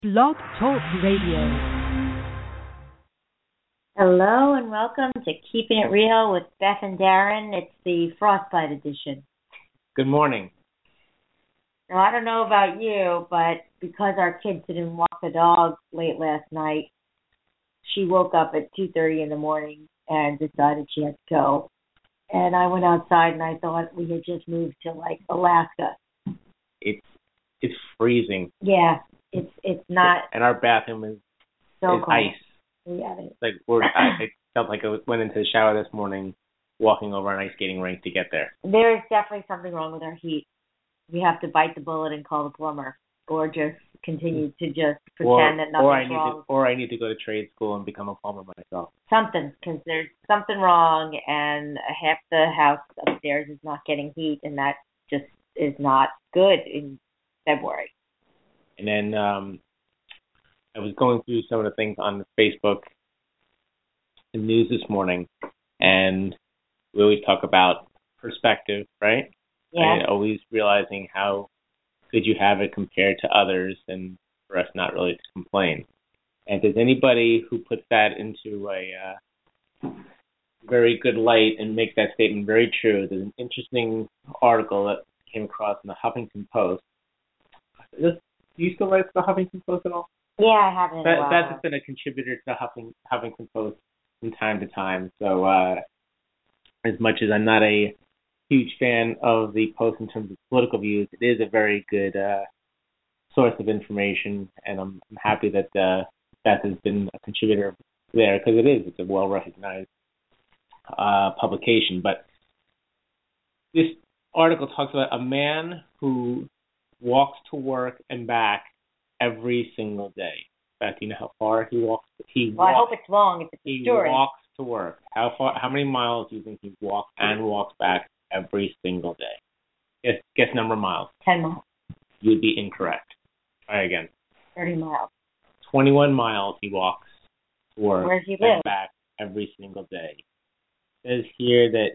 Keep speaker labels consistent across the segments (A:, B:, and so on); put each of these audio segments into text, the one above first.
A: Blog Talk Radio.
B: Hello and welcome to Keeping It Real with Beth and Darren. It's the Frostbite edition.
C: Good morning.
B: Now, I don't know about you, but because our kids didn't walk the dog late last night, she woke up at 2:30 in the morning and decided she had to go. And I went outside and I thought we had just moved to like Alaska.
C: It's freezing.
B: Yeah, it's not.
C: And our bathroom is
B: cold.
C: ice.
B: Yeah.
C: Like I felt like I went into the shower this morning, walking over an ice skating rink to get there.
B: There is definitely something wrong with our heat. We have to bite the bullet and call the plumber, or just continue to just pretend that nothing's wrong.
C: Or I need to go to trade school and become a plumber myself.
B: Something, because there's something wrong, and half the house upstairs is not getting heat, and that just is not good in February.
C: And then I was going through some of the things on Facebook and news this morning, and we always talk about perspective, right?
B: Yeah.
C: And always realizing how good you have it compared to others, and for us not really to complain. And if there's anybody who puts that into a very good light and makes that statement very true, there's an interesting article that came across in the Huffington Post. Do you still write for the Huffington Post at all?
B: Yeah, I have it.
C: That's been a contributor to the Huffington Post from time to time. So as much as I'm not a huge fan of the Post in terms of political views, it is a very good source of information, and I'm happy that Beth has been a contributor there, because it's a well-recognized publication. But this article talks about a man who walks to work and back every single day. Beth, do you know how far he walks?
B: I hope it's long if it's a story.
C: He walks to work. How many miles do you think he walks and walks back every single day? Guess number of miles.
B: 10 miles.
C: You would be incorrect. Try again.
B: 30 miles.
C: 21 miles he walks to work
B: Where does he
C: and
B: live?
C: back every single day. It says here that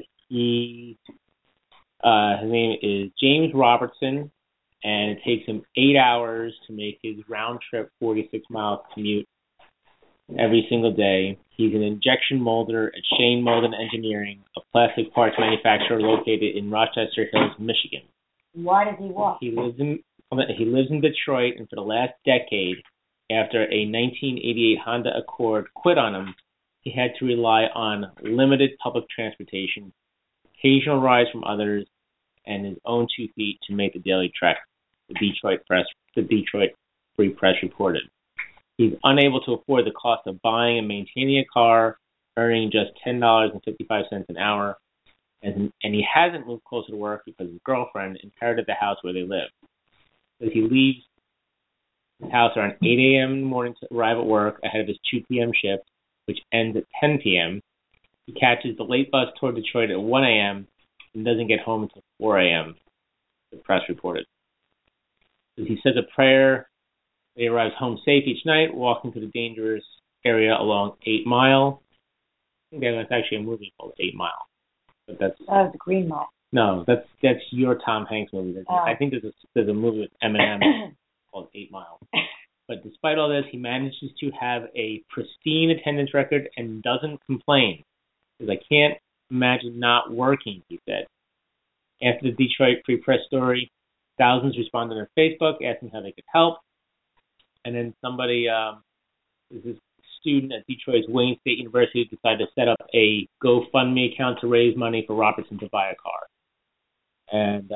C: his name is James Robertson, and it takes him 8 hours to make his round-trip 46-mile commute every single day. He's an injection molder at Shane Mold Engineering, a plastic parts manufacturer located in Rochester Hills, Michigan.
B: Why does he walk?
C: He lives in Detroit, and for the last decade, after a 1988 Honda Accord quit on him, he had to rely on limited public transportation, occasional rides from others, and his own 2 feet to make the daily trek, the Detroit Free Press reported. He's unable to afford the cost of buying and maintaining a car, earning just $10.55 an hour, and he hasn't moved closer to work because his girlfriend inherited the house where they live. So he leaves his house around 8 a.m. in the morning to arrive at work ahead of his 2 p.m. shift, which ends at 10 p.m. He catches the late bus toward Detroit at 1 a.m. and doesn't get home until 4 a.m., the press reported. He says a prayer. He arrives home safe each night, walking through the dangerous area along 8 Mile. I think that's actually a movie called 8 Mile. But that's
B: the Green Mile.
C: No, that's your Tom Hanks movie. I think there's a movie with Eminem called 8 Mile. But despite all this, he manages to have a pristine attendance record and doesn't complain. Because I can't imagine not working, he said. After the Detroit Free Press story, thousands responded on Facebook asking how they could help. And then somebody, this student at Detroit's Wayne State University, decided to set up a GoFundMe account to raise money for Robertson to buy a car. And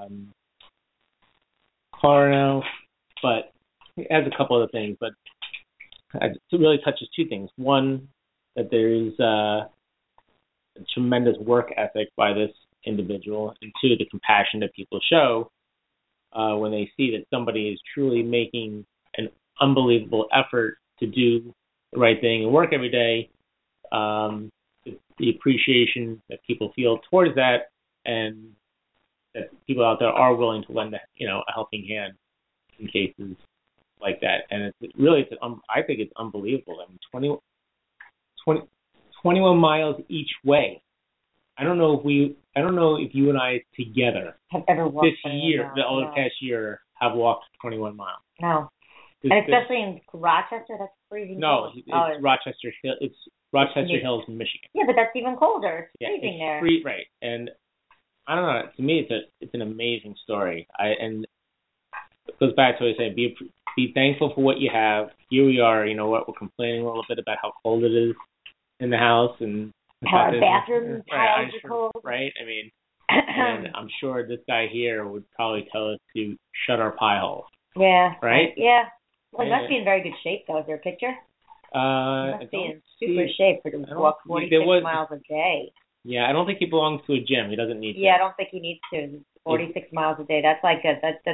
C: car now, but it has a couple other things. But it really touches 2 things. One, that there is a tremendous work ethic by this individual, and 2, the compassion that people show when they see that somebody is truly making an unbelievable effort to do the right thing and work every day. The appreciation that people feel towards that, and that people out there are willing to lend a helping hand in cases like that. And I think it's unbelievable. I mean, 21 miles each way. I don't know if you and I together
B: have ever walked
C: this year, the past year, have walked 21 miles.
B: No. And especially in Rochester, that's freezing cold.
C: No, it's Rochester Hill. It's Rochester Hills, Michigan.
B: Yeah, but that's even colder. It's freezing there.
C: Right. And I don't know. To me, it's an amazing story. And it goes back to what I said: be thankful for what you have. Here we are. You know what? We're complaining a little bit about how cold it is in the house and
B: how our bathroom tiles are cold.
C: Right. I mean, and I'm sure this guy here would probably tell us to shut our pie holes.
B: Yeah.
C: Right.
B: Yeah. Well, he must be in very good shape, though. Is there a picture? He must be in super shape for to walk 46 miles a day.
C: Yeah, I don't think he belongs to a gym. He doesn't need to.
B: Yeah, I don't think he needs to. 46 miles a day. That's like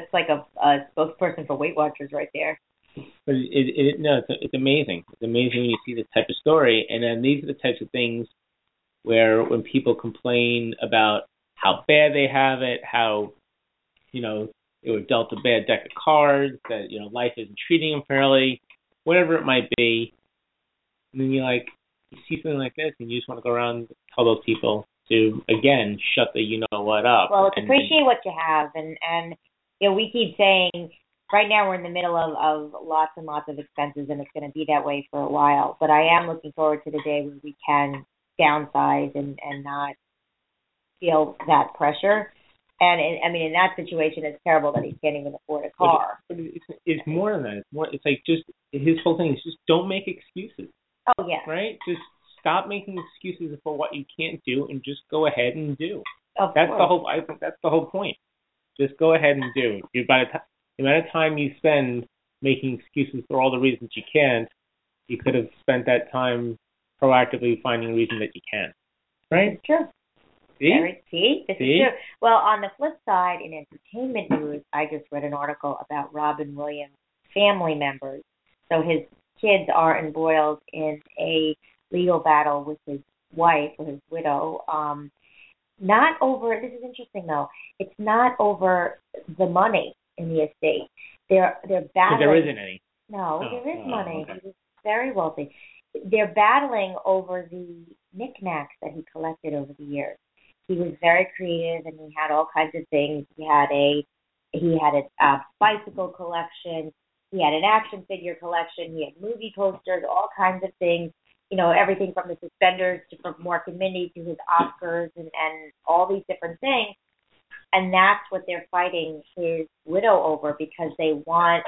B: a spokesperson for Weight Watchers right there.
C: But it's amazing. It's amazing when you see this type of story. And then these are the types of things where when people complain about how bad they have it, how, they were dealt a bad deck of cards, that, life isn't treating them fairly, whatever it might be. And then you see something like this and you just want to go around and tell those people to, again, shut the you-know-what up.
B: Well, it's appreciate what you have. And we keep saying, right now we're in the middle of lots and lots of expenses, and it's going to be that way for a while. But I am looking forward to the day where we can downsize and not feel that pressure. And in that situation, it's terrible that he can't even afford a car.
C: But it's more than that. It's like just his whole thing is just don't make excuses.
B: Oh yeah.
C: Right. Just stop making excuses for what you can't do and just go ahead and do.
B: Of
C: that's
B: course.
C: the whole. I think that's the whole point. Just go ahead and do. By the amount of time you spend making excuses for all the reasons you can't, you could have spent that time proactively finding a reason that you can. Right.
B: It's true.
C: See?
B: This is true. Well, on the flip side, in entertainment news, I just read an article about Robin Williams' family members. So his kids are embroiled in a legal battle with his wife or his widow. Not over. This is interesting, though. It's not over the money in the estate. They're battling.
C: There isn't any.
B: No, there is money.
C: Okay.
B: He was very wealthy. They're battling over the knickknacks that he collected over the years. He was very creative, and he had all kinds of things. He had a bicycle collection. He had an action figure collection. He had movie posters, all kinds of things. Everything from the suspenders from Mork and Mindy to his Oscars and all these different things. And that's what they're fighting his widow over, because they want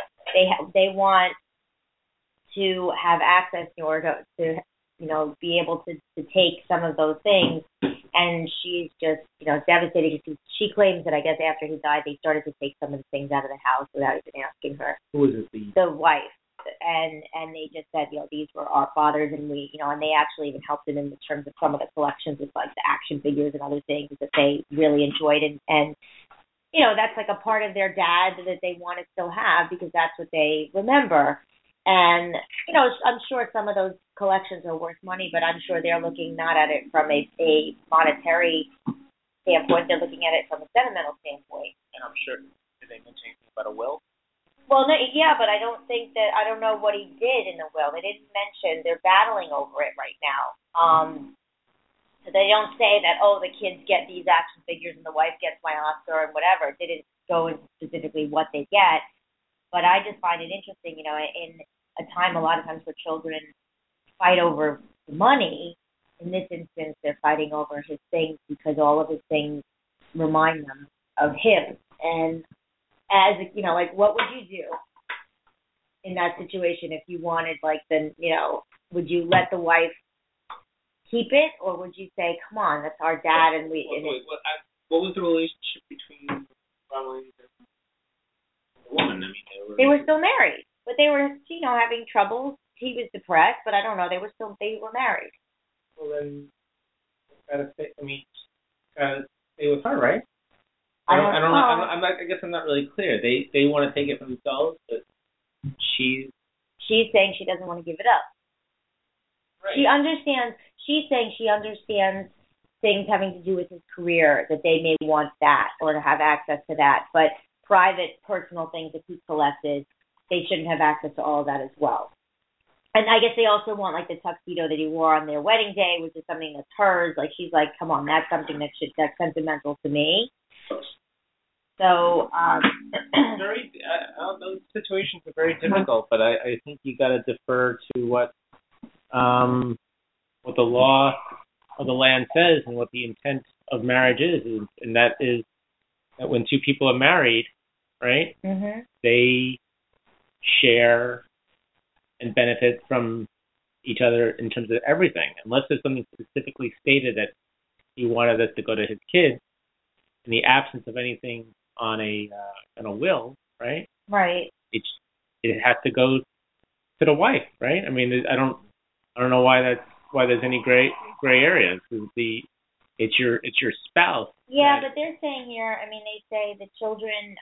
B: to have access in order to be able to take some of those things. And she's just, devastated because she claims that I guess after he died, they started to take some of the things out of the house without even asking her.
C: Who is it?
B: The wife. And they just said, these were our fathers, and we, and they actually even helped him in terms of some of the collections with like the action figures and other things that they really enjoyed. And that's like a part of their dad that they want to still have because that's what they remember. And, I'm sure some of those collections are worth money, but I'm sure they're looking not at it from a monetary standpoint. They're looking at it from a sentimental standpoint.
C: And I'm sure, did they mention anything about a will?
B: Well, no, yeah, but I don't know what he did in the will. They didn't mention, they're battling over it right now. So they don't say that, the kids get these action figures and the wife gets my Oscar and whatever. It didn't go into specifically what they get. But I just find it interesting, in a time, a lot of times where children fight over money, in this instance, they're fighting over his things because all of his things remind them of him. And as, what would you do in that situation if you wanted, would you let the wife keep it, or would you say, come on, that's our dad, and we...
C: What was the relationship between Robin and the woman?
B: They were still married, but they were, having troubles. He was depressed, but I don't know. They were married.
C: Well, then, gotta stay with her, right? I don't know. I guess I'm not really clear. They want to take it for themselves, but she's
B: saying she doesn't want to give it up. Right. She's saying she understands things having to do with his career, that they may want that or to have access to that, but private, personal things that he collected, they shouldn't have access to all of that as well. And I guess they also want, the tuxedo that he wore on their wedding day, which is something that's hers. She's like, come on, that's something that's sentimental to me. So,
C: those situations are very difficult, but I think you got to defer to what the law of the land says and what the intent of marriage is, and that is that when two people are married, right, they share and benefit from each other in terms of everything, unless there's something specifically stated that he wanted this to go to his kids. In the absence of anything on a will, right?
B: Right.
C: It has to go to the wife, right? I mean, I don't know why there's any gray areas. It's your spouse.
B: Yeah, but they're saying here. I mean, they say the children.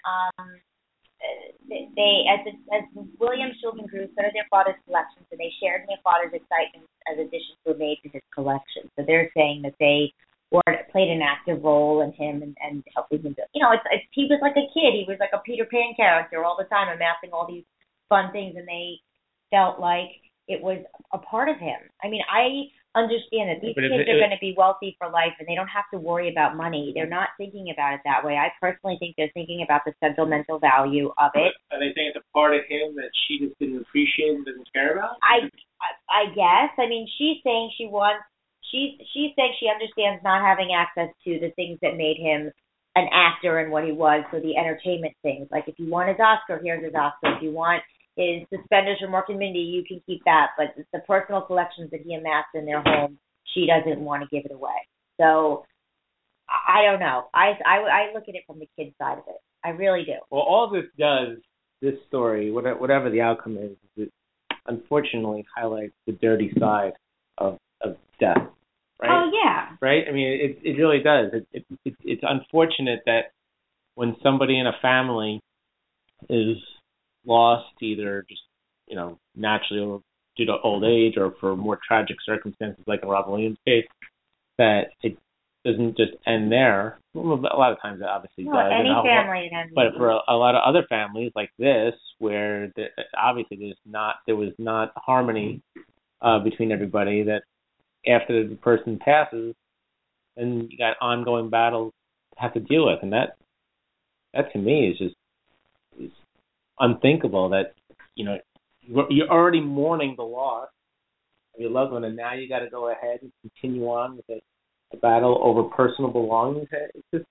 B: As William's children grew, so did their father's collections, and they shared in their father's excitement as additions were made to his collection. So they're saying that they played an active role in him and helping him. He was like a kid. He was like a Peter Pan character all the time, amassing all these fun things, and they felt like it was a part of him. I mean, I understand that these kids are going to be wealthy for life, and they don't have to worry about money. They're not thinking about it that way. I personally think they're thinking about the sentimental value of it.
C: Are they saying it's a part of him that she just didn't appreciate and doesn't care about?
B: I guess. I mean, she's saying she wants. She said she understands not having access to the things that made him an actor and what he was, so the entertainment things. Like, if you want his Oscar, here's his Oscar. If you want his suspenders from Mork and Mindy, you can keep that. But the personal collections that he amassed in their home, she doesn't want to give it away. So, I don't know. I look at it from the kid's side of it. I really do.
C: Well, all this does, this story, whatever the outcome is, it unfortunately highlights the dirty side of death. Right?
B: Oh, yeah.
C: Right? I mean, it really does. It's unfortunate that when somebody in a family is lost, either just, naturally or due to old age or for more tragic circumstances like in Robin Williams' case, that it doesn't just end there. Well, a lot of times it obviously does.
B: Any family.
C: But for a lot of other families like this, where obviously there was not harmony between everybody, that after the person passes, and you got ongoing battles to have to deal with, and that to me is unthinkable. That you're already mourning the loss of your loved one, and now you got to go ahead and continue on with a battle over personal belongings. It's just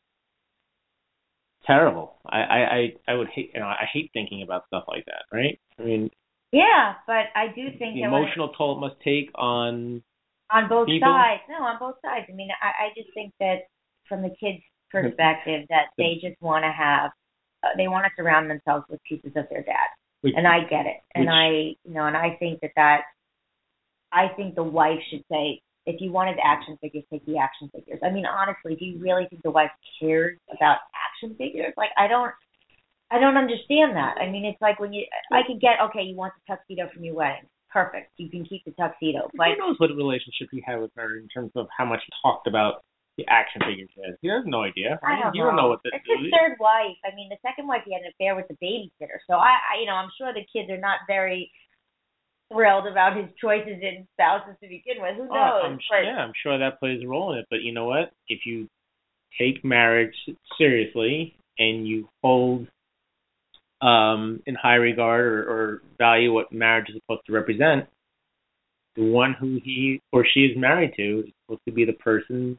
C: terrible. I would hate I hate thinking about stuff like that. Right? I mean,
B: yeah, but I do think
C: the emotional toll it must take on
B: both
C: people?
B: sides. No, on both sides. I mean, I just think that from the kids' perspective, that they just want to have, they want to surround themselves with pieces of their dad. And I get it. And I think I think the wife should say, if you wanted the action figures, take the action figures. I mean, honestly, do you really think the wife cares about action figures? Like, I don't understand that. I mean, it's like when I could get, okay, you want the tuxedo from your wedding. Perfect. You can keep the tuxedo. But
C: who knows what relationship he had with her in terms of how much he talked about the action figures is. He has no idea.
B: I don't know.
C: You don't know what this
B: is. It's his third wife. I mean, the second wife, he had an affair with the babysitter. So I'm sure the kids are not very thrilled about his choices in spouses to begin with. Who knows?
C: I'm sure that plays a role in it. But you know what? If you take marriage seriously and you hold in high regard or value what marriage is supposed to represent, the one who he or she is married to is supposed to be the person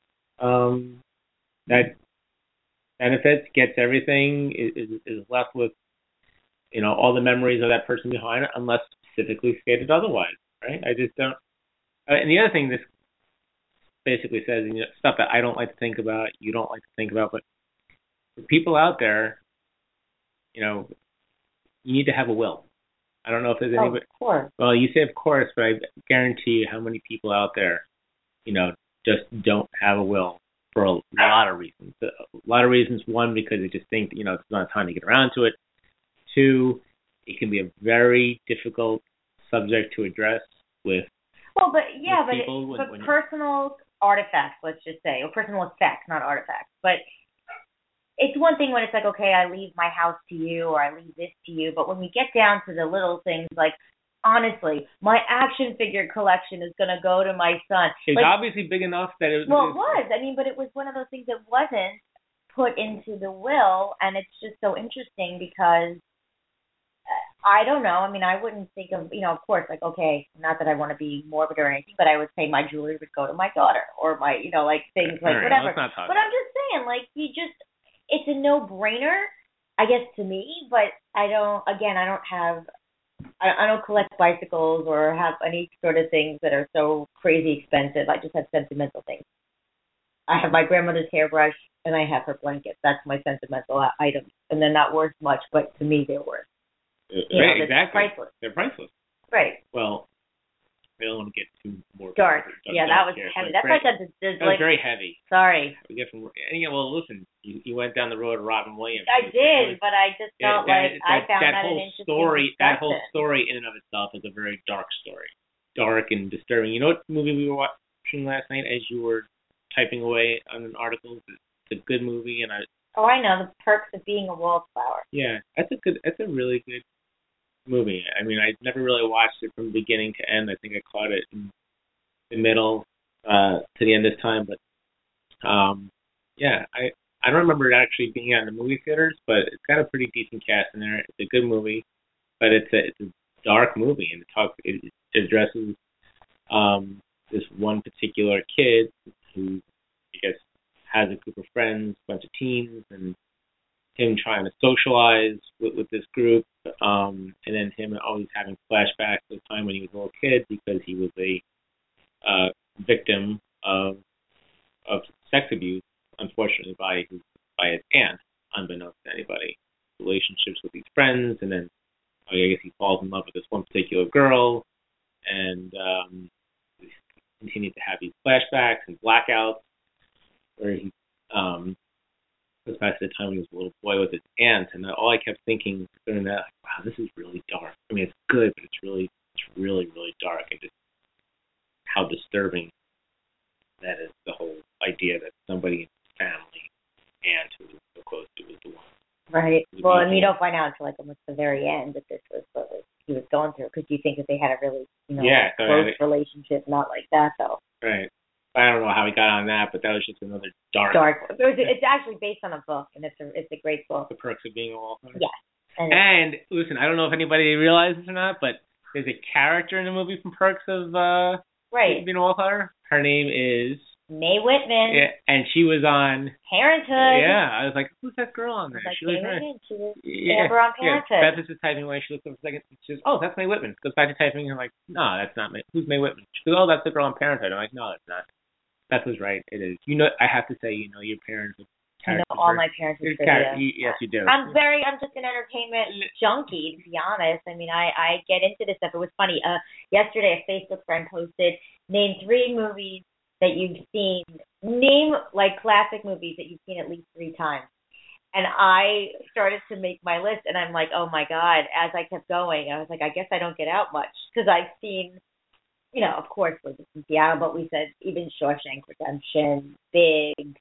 C: that benefits, gets everything, is left with all the memories of that person behind it, unless specifically stated otherwise, right? I just don't. And the other thing this basically says, stuff that I don't like to think about, you don't like to think about, but for people out there, you need to have a will. I don't know if there's anybody.
B: Of course.
C: Well, you say of course, but I guarantee you how many people out there, just don't have a will for a lot of reasons. A lot of reasons. One, because they just think, it's not time to get around to it. Two, it can be a very difficult subject to address with.
B: Well, but
C: people
B: but personal artifacts, let's just say, or personal effects, not artifacts, but. It's one thing when it's like, okay, I leave my house to you or I leave this to you, but when we get down to the little things, like, honestly, my action figure collection is going to go to my son.
C: It's obviously big enough that it was...
B: Well, it was. I mean, but it was one of those things that wasn't put into the will, and it's just so interesting because I don't know. I mean, I wouldn't think of, of course, like, okay, not that I want to be morbid or anything, but I would say my jewelry would go to my daughter or my, like things like whatever. But I'm just saying, like, it's a no-brainer, I guess, to me, but I don't collect bicycles or have any sort of things that are so crazy expensive. I just have sentimental things. I have my grandmother's hairbrush and I have her blanket. That's my sentimental items. And they're not worth much, but to me they're worth.
C: Right, exactly.
B: Priceless.
C: They're priceless.
B: Right.
C: Well, I don't want to get too more
B: dark. Yeah, that was heavy. That's like
C: that was very heavy.
B: Sorry.
C: Well, listen, you went down the road of Robin Williams.
B: I did, but I just felt I found that
C: whole
B: an interesting
C: story.
B: discussion.
C: That whole story in and of itself is a very dark story, dark and disturbing. You know what movie we were watching last night as you were typing away on an article? It's a good movie, and I
B: know, The Perks of Being a Wallflower.
C: Yeah, that's a really good movie. I mean, I never really watched it from beginning to end. I think I caught it in the middle to the end this time, but I don't remember it actually being on the movie theaters, but it's got a pretty decent cast in there. It's a good movie, but it's a dark movie, and it addresses this one particular kid who, I guess, has a group of friends, a bunch of teens, and him trying to socialize with this group, and then him always having flashbacks to the time when he was a little kid because he was a victim of sex abuse, unfortunately, by his aunt, unbeknownst to anybody. Relationships with these friends, and then I guess he falls in love with this one particular girl, and he continues to have these flashbacks and blackouts where he goes back to the time when he was a little boy with his aunt, and all I kept thinking during that, like, wow, this is really dark. I mean, it's good, but it's really, really dark, and just how disturbing that is, the whole idea that somebody in his family, aunt who was so close to, was the one.
B: Right. Well, and you don't find out until like almost the very end that this was what he was going through, because you think that they had a really, close relationship, not like that though.
C: Right. I don't know how he got on that, but that was just another dark.
B: It's actually based on a book, and it's a great book.
C: The Perks of Being a Wallflower.
B: Yes.
C: And listen, I don't know if anybody realizes or not, but there's a character in the movie from Perks of Being a Wallflower. Her name is
B: Mae Whitman.
C: Yeah, and she was on
B: Parenthood.
C: Yeah, I was like, who's that girl on there?
B: She was Amber on Parenthood.
C: Yeah, Beth is just typing away. She looks up for a second. She says, "Oh, that's Mae Whitman." Goes back to typing. And I'm like, "No, that's not Mae. Who's Mae Whitman?" She goes, "Oh, that's the girl on Parenthood." I'm like, "No, it's not." Beth was right. It is. I have to say, your parents.
B: I know all my parents.
C: Yes, you do.
B: I'm just an entertainment junkie, to be honest. I mean, I get into this stuff. It was funny. Yesterday, a Facebook friend posted, name 3 movies that you've seen. Name like classic movies that you've seen at least 3 times. And I started to make my list, and I'm like, oh my God. As I kept going, I was like, I guess I don't get out much because I've seen. Of course, we're just in Seattle, but we said even Shawshank Redemption, Big,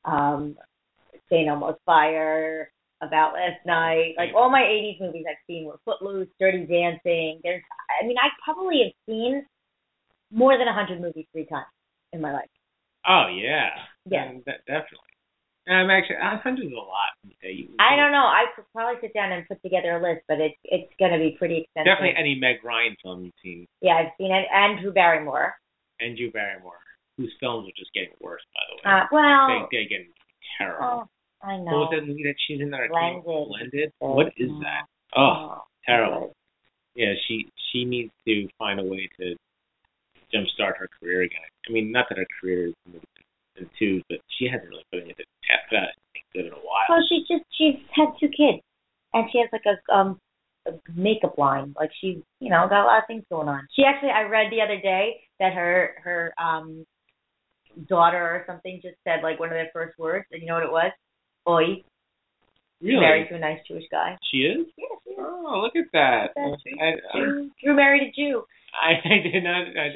B: St. Elmo's Fire, About Last Night. Like, all my 80s movies I've seen were Footloose, Dirty Dancing. I probably have seen more than 100 movies 3 times in my life.
C: Oh, yeah.
B: Yeah.
C: Definitely. I'm 100 is a lot.
B: I don't know. I could probably sit down and put together a list, but it's going to be pretty extensive.
C: Definitely any Meg Ryan film you've seen.
B: Yeah, I've seen it. And Drew Barrymore.
C: Whose films are just getting worse, by the way. They're getting terrible.
B: Oh, I know.
C: What was that movie that she's in there?
B: Blended.
C: What is that? Oh, terrible. Yeah, she needs to find a way to jumpstart her career again. I mean, not that her career is in 2, but she hasn't really put anything good in a while.
B: Well, she's had 2 kids, and she has like a makeup line. Like she's got a lot of things going on. She actually, I read the other day that her daughter or something just said like one of their first words, and you know what it was? Oi.
C: Really?
B: Married to a nice Jewish guy.
C: She is?
B: Yeah, she is.
C: Oh, look at that.
B: Drew married a Jew.
C: I did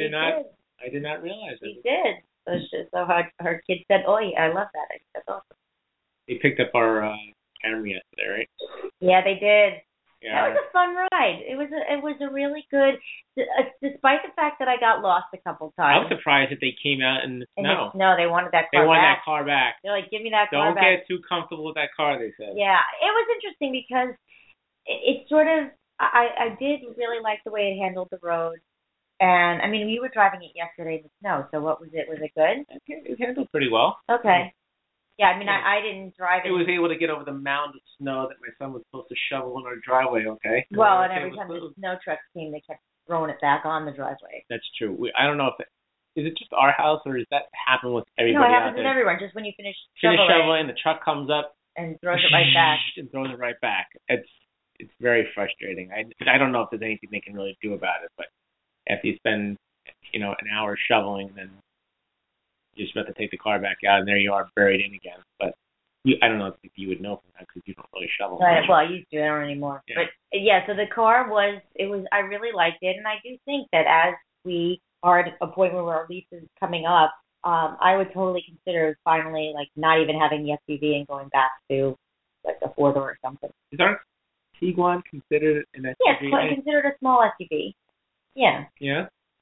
C: not realize that.
B: She did. So her kid said, "Oi." I love that. I think that's awesome.
C: They picked up our camera yesterday, right?
B: Yeah, they did.
C: Yeah.
B: That was a fun ride. It was a really good, despite the fact that I got lost a couple
C: I
B: times.
C: was surprised that they came out in the snow.
B: They wanted that
C: They
B: car
C: wanted
B: back.
C: that car back.
B: They're like, give me that car back.
C: Don't get too comfortable with that car, they said.
B: Yeah, it was interesting because it sort of, I did really like the way it handled the road. And, I mean, we were driving it yesterday in the snow, so what was it? Was it good?
C: It handled pretty well.
B: Okay. Yeah, I mean, I didn't drive it.
C: It was able to get over the mound of snow that my son was supposed to shovel in our driveway, okay?
B: Well, and every time the snow trucks came, they kept throwing it back on the driveway.
C: That's true. I don't know if is it just our house or does that happen with everybody?
B: No, it happens
C: out
B: with
C: there?
B: everyone. Just when you finish
C: shoveling, the truck comes up
B: and throws it right back.
C: And throws it right back. It's very frustrating. I don't know if there's anything they can really do about it, but after you spend an hour shoveling, then you're just about to take the car back out, and there you are buried in again. But I don't know if you would know from that because you don't really shovel.
B: Right. Well, I used to. I don't anymore.
C: Yeah.
B: But yeah, so the car I really liked it, and I do think that as we are at a point where our lease is coming up, I would totally consider finally like not even having the SUV and going back to like a 4-door or something.
C: Is our Tiguan considered an SUV?
B: Yeah, it's considered a small SUV. Yeah.
C: Yeah.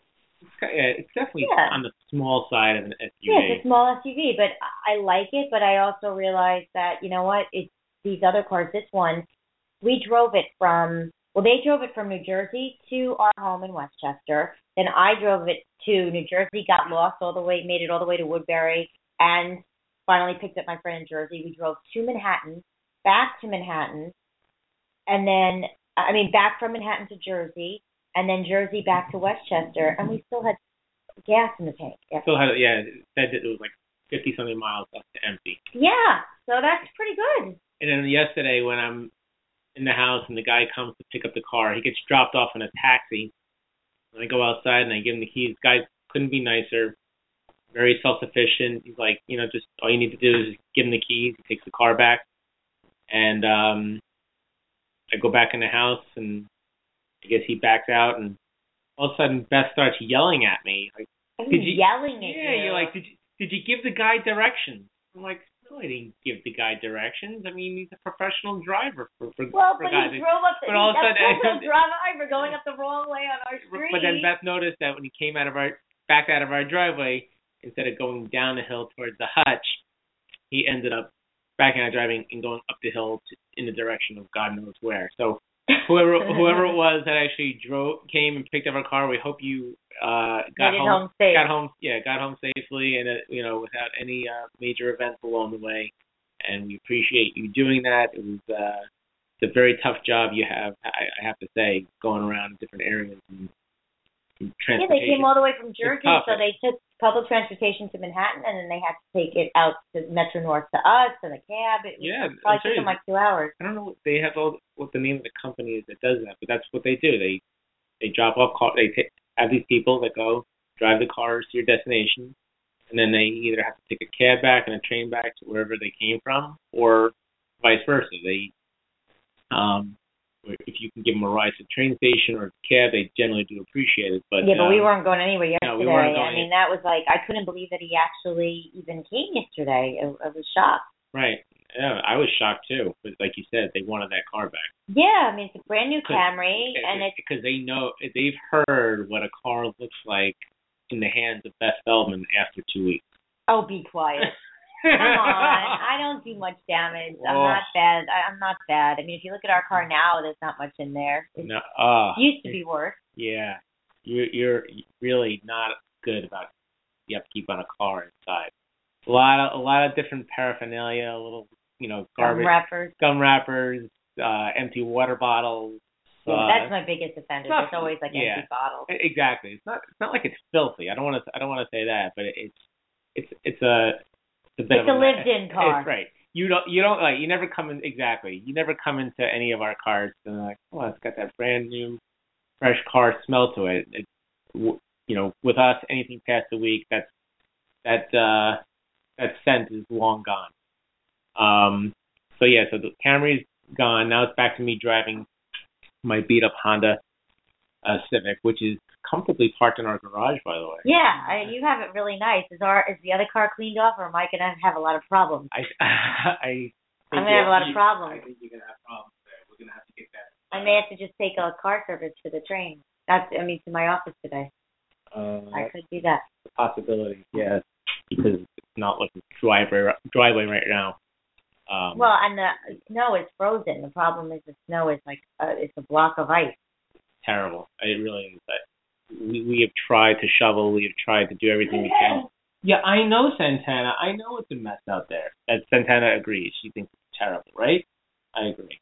C: It's definitely on the small side of an SUV.
B: Yeah, it's a small SUV, but I like it. But I also realized that, you know what, it's these other cars. This one, they drove it from New Jersey to our home in Westchester. Then I drove it to New Jersey, got lost made it all the way to Woodbury, and finally picked up my friend in Jersey. We drove to Manhattan, back to Manhattan, and then, back from Manhattan to Jersey, and then Jersey back to Westchester, and we still had gas in the tank.
C: It said that it was like 50-something miles left to empty.
B: Yeah, so that's pretty good.
C: And then yesterday when I'm in the house and the guy comes to pick up the car, he gets dropped off in a taxi. And I go outside and I give him the keys. The guy couldn't be nicer, very self-sufficient. He's like, just all you need to do is give him the keys. He takes the car back. And I go back in the house and I guess he backs out, and all of a sudden Beth starts yelling at me. Like,
B: yelling at you?
C: Yeah, you're like, did you give the guy directions? I'm like, no, I didn't give the guy directions. I mean, he's a professional driver for
B: but
C: guys.
B: He drove up.
C: But all of a sudden,
B: driver going up the wrong way on our street.
C: But then Beth noticed that when he came back out of our driveway, instead of going down the hill towards the hutch, he ended up backing out driving and going up the hill in the direction of God knows where. So whoever it was that actually came and picked up our car, we hope you got home
B: safe.
C: Got home safely and without any major events along the way. And we appreciate you doing that. It was it's a very tough job you have. I have to say, going around different areas and transportation.
B: Yeah, they came all the way from Jersey, so they took public transportation to Manhattan, and then they had to take it out to Metro North to us and a cab. It probably took them like 2 hours.
C: I don't know what the name of the company is that does that, but that's what they do. They drop off cars. They have these people that go drive the cars to your destination, and then they either have to take a cab back and a train back to wherever they came from, or vice versa. If you can give them a ride to the train station or the cab, they generally do appreciate it. But
B: but we weren't going anywhere yesterday.
C: No, we weren't going.
B: That was like, I couldn't believe that he actually even came yesterday. I was shocked.
C: Right. Yeah, I was shocked too. But like you said, they wanted that car back.
B: Yeah, it's a brand new Camry, and it's
C: because they've heard what a car looks like in the hands of Beth Feldman after 2 weeks.
B: Oh, be quiet. Come on, I don't do much damage. I'm not bad. If you look at our car now, there's not much in there. It used to be worse.
C: Yeah, you're really not good about the upkeep on a car inside. A lot of different paraphernalia, a little garbage, gum wrappers, empty water bottles.
B: Yeah, that's my biggest offender. It's always like empty bottles.
C: Exactly. It's not like it's filthy. I don't want to say that, but it's a
B: lived-in car.
C: It's right. You never come in exactly. You never come into any of our cars and like, oh, it's got that brand new, fresh car smell to it. With us, anything past a week, that scent is long gone. So the Camry's gone. Now it's back to me driving my beat-up Honda Civic, which is comfortably parked in our garage, by the way.
B: Yeah, you have it really nice. Is the other car cleaned off, or am I going to have a lot of problems?
C: I'm
B: going to have a lot of problems.
C: I think you're going to have problems there. We're going to have to get that
B: I may have to just take a car service to the train. To my office today. I could do that.
C: A possibility, yes, because it's not like a driveway right now.
B: And the snow is frozen. The problem is the snow is like it's a block of ice.
C: Terrible. It really is. We have tried to shovel. We have tried to do everything we can. Yeah, I know Santana. I know it's a mess out there. And Santana agrees. She thinks it's terrible, right? I agree.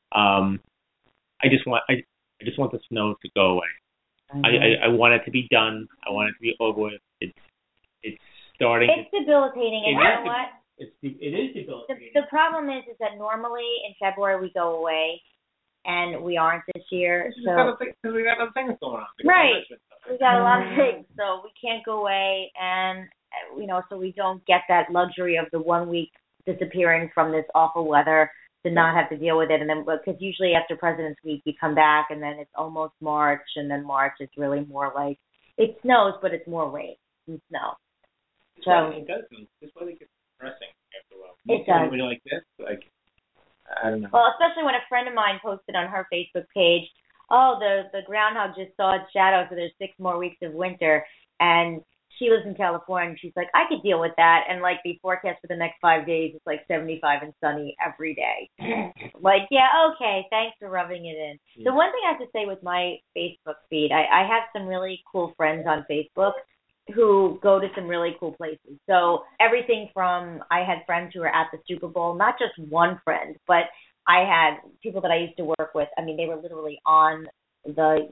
C: I just want the snow to go away. I want it to be done. I want it to be over with. It's starting.
B: It's debilitating, and you know what?
C: It is debilitating.
B: The problem is that normally in February we go away, and we aren't this year.
C: Because we got other things going on.
B: Right. We got a lot of things, so we can't go away, and so we don't get that luxury of the 1 week disappearing from this awful weather to not have to deal with it. And then, because usually after President's Week, we come back, and then it's almost March, and then March is really more like it snows, but it's more rain than snow.
C: It does. This weather gets depressing after a while.
B: It does.
C: When you're like this, I don't know.
B: Well, especially when a friend of mine posted on her Facebook page, the groundhog just saw its shadow, so there's 6 more weeks of winter, and she lives in California, and she's like, I could deal with that, and the forecast for the next 5 days is 75 and sunny every day. Yeah, okay, thanks for rubbing it in. Yeah. The one thing I have to say with my Facebook feed, I have some really cool friends on Facebook who go to some really cool places. So everything from, I had friends who were at the Super Bowl, not just one friend, but I had people that I used to work with. They were literally on the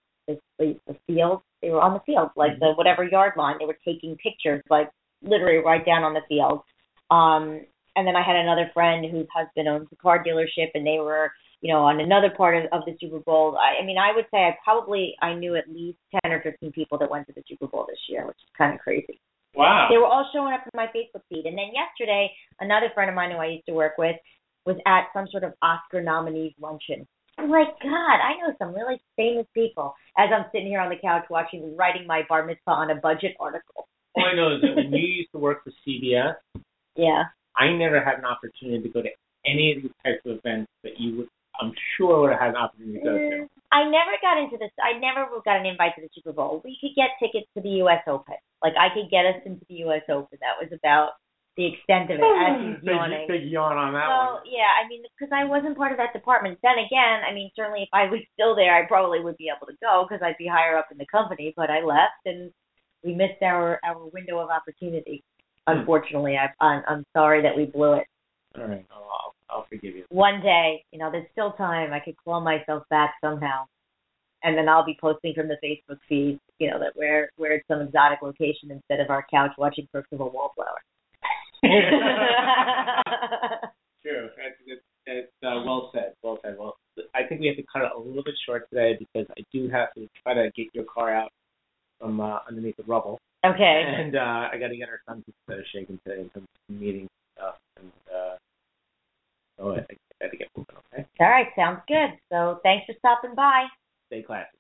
B: field. They were on the field, the whatever yard line. They were taking pictures, literally right down on the field. And then I had another friend whose husband owns a car dealership, and they were, on another part of the Super Bowl. I would say I knew at least 10 or 15 people that went to the Super Bowl this year, which is kind of crazy.
C: Wow.
B: They were all showing up in my Facebook feed. And then yesterday, another friend of mine who I used to work with was at some sort of Oscar nominees luncheon. I'm like, God, I know some really famous people as I'm sitting here on the couch writing my bar mitzvah on a budget article.
C: All I know is that when you used to work for CBS,
B: yeah,
C: I never had an opportunity to go to any of these types of events that you would, I'm sure, would have had an opportunity to go to.
B: I never got into this. I never got an invite to the Super Bowl. We could get tickets to the U.S. Open. I could get us into the U.S. Open. That was about the extent of it. As he's yawning.
C: Big yawn on that one.
B: Well, yeah, because I wasn't part of that department. Then again, certainly if I was still there, I probably would be able to go because I'd be higher up in the company. But I left, and we missed our window of opportunity. Unfortunately, I'm sorry that we blew it.
C: All right, I'll forgive you.
B: One day, there's still time. I could claw myself back somehow, and then I'll be posting from the Facebook feed, that we're at some exotic location instead of our couch watching Perks of a Wallflower.
C: True. That's well said. Well said. Well, I think we have to cut it a little bit short today because I do have to try to get your car out from underneath the rubble.
B: Okay.
C: And I got to get our son to shaken today in some meetings and stuff. And so I got to get moving. Okay.
B: All right. Sounds good. So thanks for stopping by.
C: Stay classy.